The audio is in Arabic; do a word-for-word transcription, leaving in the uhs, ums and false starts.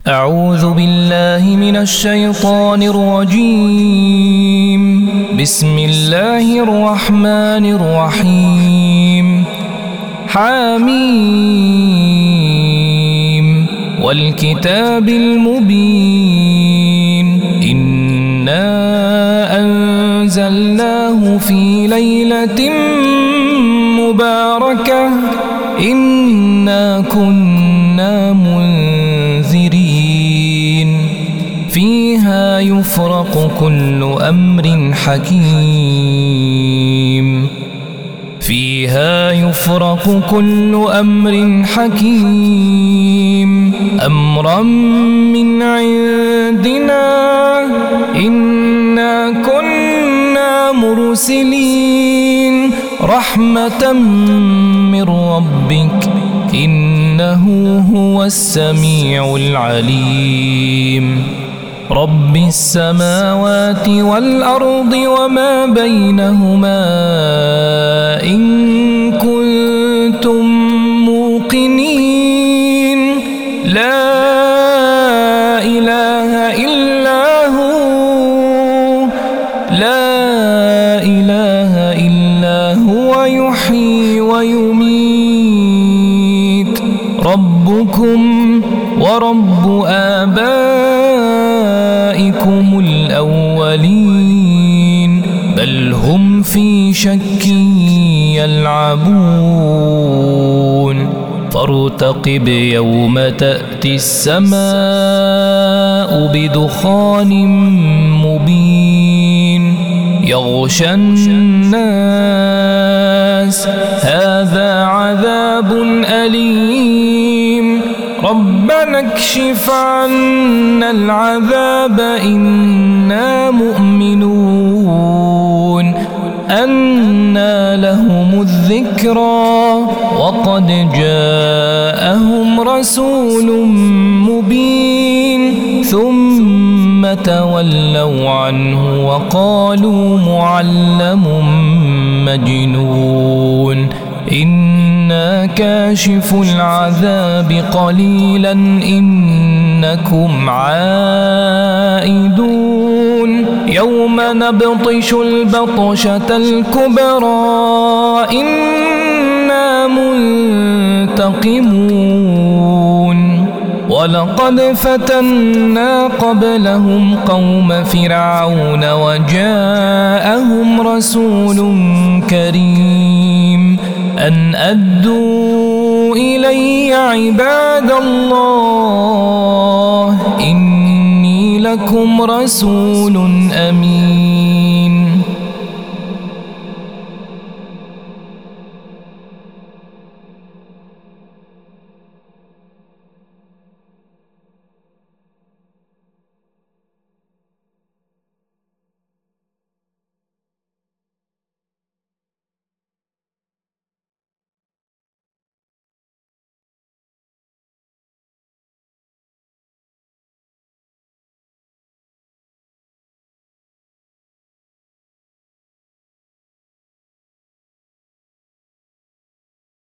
أعوذ بالله من الشيطان الرجيم. بسم الله الرحمن الرحيم. حميم والكتاب المبين. إنا أنزلناه في ليلة مباركة إنا كنا منذرين فيها يفرق كل أمر حكيم فيها يفرق كل أمر حكيم أمرا من عندنا إنا كنا مرسلين رحمة من ربك إنه هو السميع العليم. رب السماوات والأرض وما بينهما إن كنتم موقنين لا إله إلا هو لا إله إلا هو يحيي ويميت ربكم ورب آبائكم الأولين بل هم في شك يلعبون فارتقب يوم تأتي السماء بدخان مبين يغشى الناس هذا عذاب أليم ربنا اكشف عنا العذاب إنا مؤمنون أنى لهم الذكرى وقد جاءهم رسول مبين ثم تولوا عنه وقالوا معلم مجنون إنا كاشف العذاب قليلا إنكم عائدون يوم نبطش البطشة الكبرى إنا منتقمون ولقد فتنا قبلهم قوم فرعون وجاءهم رسول كريم أن أدوا إلي عباد الله إني لكم رسول أمين.